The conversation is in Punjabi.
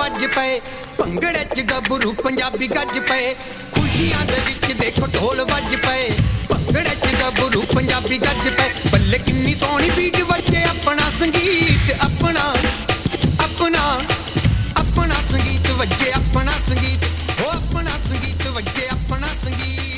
ਵੱਜ ਪਏ ਭੰਗੜੇ 'ਚ ਗੱਭਰੂ ਪੰਜਾਬੀ ਗੱਜ ਪਏ ਖੁਸ਼ੀਆਂ ਦੇ ਵਿੱਚ ਦੇਖੋ ਢੋਲ ਵੱਜ ਪਏ ਭੰਗੜੇ 'ਚ ਗੱਭਰੂ ਪੰਜਾਬੀ ਗੱਜ ਪਏ ਬੱਲੇ ਕਿੰਨੀ ਸੋਹਣੀ ਬੀਟ ਵੱਜੇ ਆਪਣਾ ਸੰਗੀਤ ਆਪਣਾ ਆਪਣਾ ਆਪਣਾ ਸੰਗੀਤ ਵੱਜੇ ਆਪਣਾ ਸੰਗੀਤ ਉਹ ਆਪਣਾ ਸੰਗੀਤ ਵੱਜੇ ਆਪਣਾ ਸੰਗੀਤ